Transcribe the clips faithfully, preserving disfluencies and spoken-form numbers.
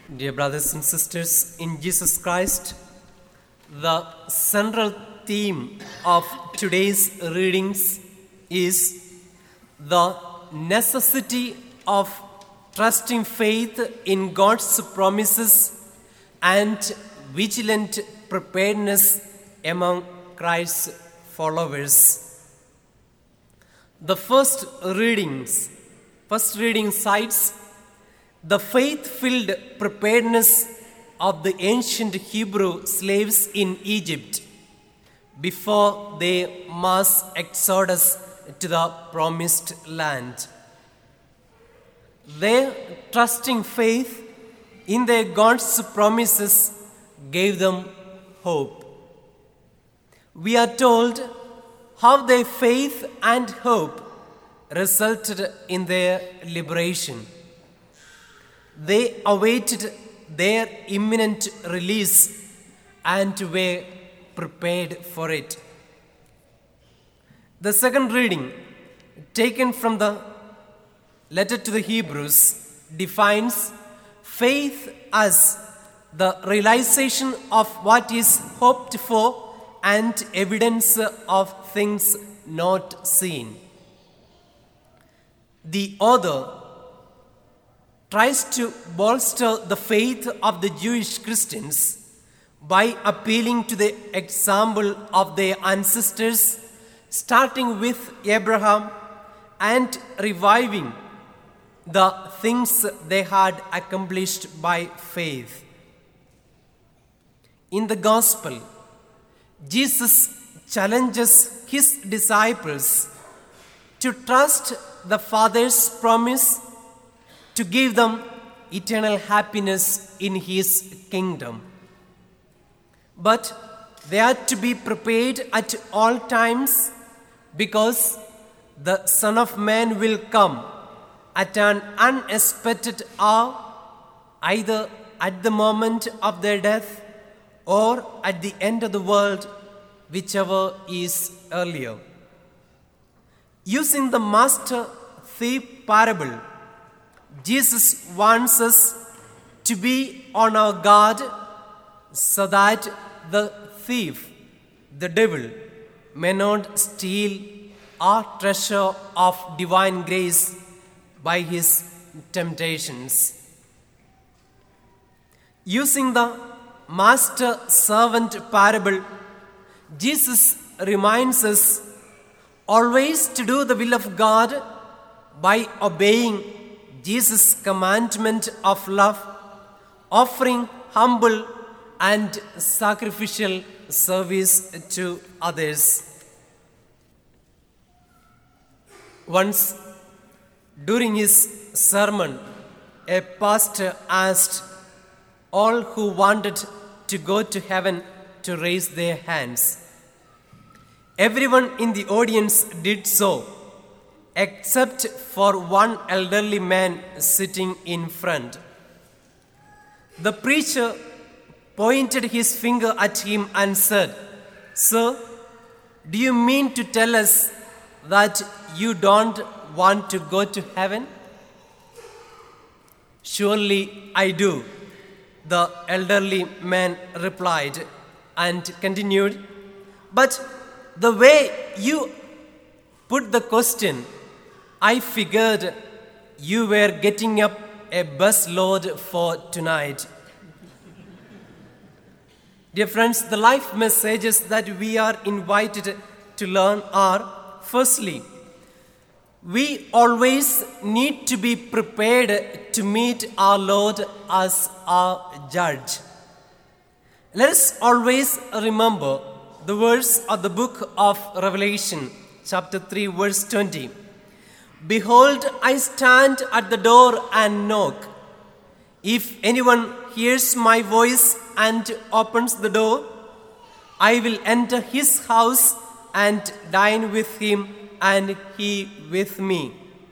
Dear brothers and sisters in Jesus Christ, the central theme of today's readings is the necessity of trusting faith in God's promises and vigilant preparedness among Christ's followers. The first readings, first reading cites the faith-filled preparedness of the ancient Hebrew slaves in Egypt before their mass exodus to the promised land. Their trusting faith in their God's promises gave them hope. We are told how their faith and hope resulted in their liberation. They awaited their imminent release and were prepared for it. The second reading, taken from the letter to the Hebrews, defines faith as the realization of what is hoped for and evidence of things not seen. The author tries to bolster the faith of the Jewish Christians by appealing to the example of their ancestors, starting with Abraham and reviving the things they had accomplished by faith. In the Gospel, Jesus challenges his disciples to trust the Father's promise to give them eternal happiness in his kingdom. But they are to be prepared at all times, because the Son of Man will come at an unexpected hour, either at the moment of their death or at the end of the world, whichever is earlier. Using the master thief parable, Jesus wants us to be on our guard so that the thief, the devil, may not steal our treasure of divine grace by his temptations. Using the master-servant parable, Jesus reminds us always to do the will of God by obeying Jesus' commandment of love, offering humble and sacrificial service to others. Once, during his sermon, a pastor asked all who wanted to go to heaven to raise their hands. Everyone in the audience did so, except for one elderly man sitting in front. The preacher pointed his finger at him and said, "Sir, do you mean to tell us that you don't want to go to heaven?" "Surely I do," the elderly man replied, and continued, "But the way you put the question, I figured you were getting up a bus load for tonight." Dear friends, the life messages that we are invited to learn are, firstly, we always need to be prepared to meet our Lord as our judge. Let us always remember the verse of the book of Revelation, chapter three, verse twenty. "Behold, I stand at the door and knock. If anyone hears my voice and opens the door, I will enter his house and dine with him and he with me."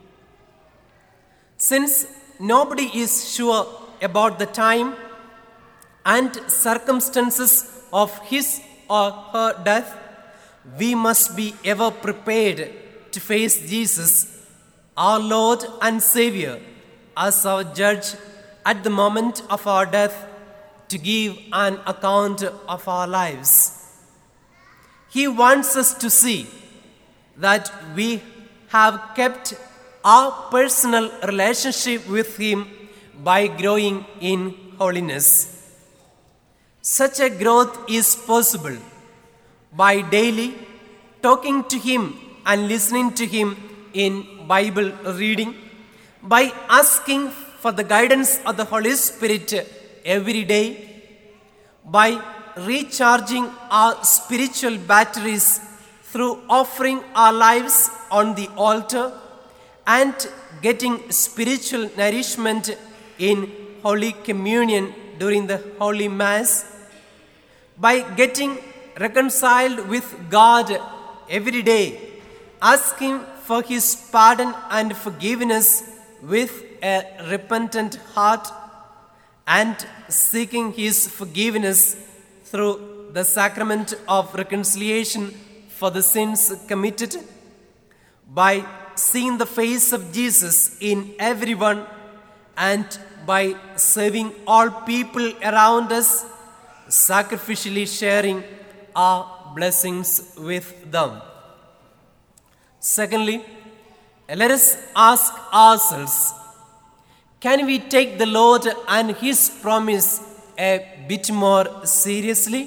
Since nobody is sure about the time and circumstances of his or her death, we must be ever prepared to face Jesus, our Lord and Savior, as our judge at the moment of our death to give an account of our lives. He wants us to see that we have kept our personal relationship with Him by growing in holiness. Such a growth is possible by daily talking to Him and listening to Him in Bible reading, by asking for the guidance of the Holy Spirit every day, by recharging our spiritual batteries through offering our lives on the altar and getting spiritual nourishment in Holy Communion during the Holy Mass, by getting reconciled with God every day, asking for His pardon and forgiveness with a repentant heart, and seeking His forgiveness through the sacrament of reconciliation for the sins committed, by seeing the face of Jesus in everyone, and by serving all people around us, sacrificially sharing our blessings with them. Secondly, let us ask ourselves, can we take the Lord and His promise a bit more seriously?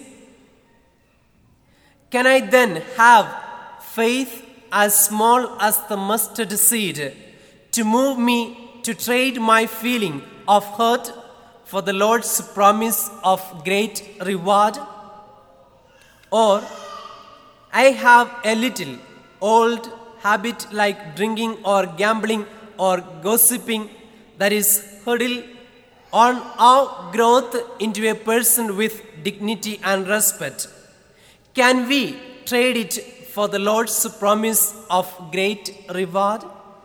Can I then have faith as small as the mustard seed to move me to trade my feeling of hurt for the Lord's promise of great reward? Or I have a little old habit like drinking or gambling or gossiping that is hurdle on our growth into a person with dignity and respect. Can we trade it for the Lord's promise of great reward?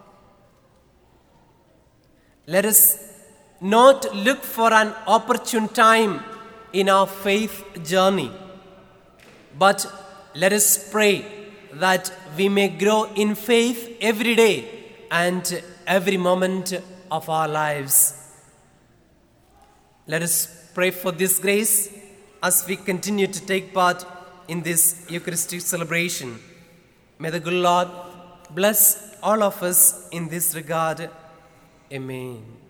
Let us not look for an opportune time in our faith journey, but let us pray that we may grow in faith every day and every moment of our lives. Let us pray for this grace as we continue to take part in this Eucharistic celebration. May the good Lord bless all of us in this regard. Amen.